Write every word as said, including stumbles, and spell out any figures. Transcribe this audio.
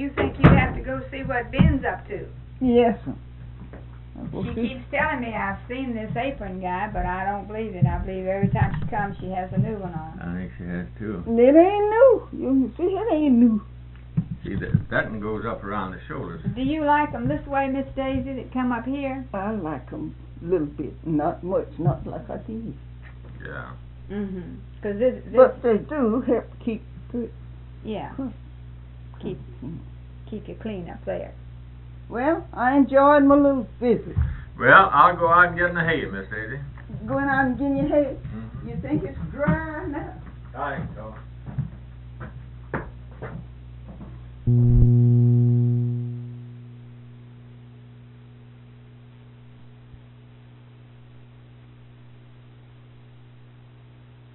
you think you'd have to go see what Ben's up to? Yes, sir. She keeps telling me I've seen this apron guy, but I don't believe it. I believe every time she comes, she has a new one on. I think she has too. It ain't new. You can see it ain't new. See, that, that one goes up around the shoulders. Do you like them this way, Miss Daisy, that come up here? I like them a little bit, not much, not like I did. Yeah. Mm-hmm. Cause this, this, but they do help keep good. Yeah. Keep keep you clean up there. Well, I enjoyed my little visit. Well, I'll go out and get in the hay, Miss Daisy. Going out and getting your hay? Mm-hmm. You think it's dry now? I think so.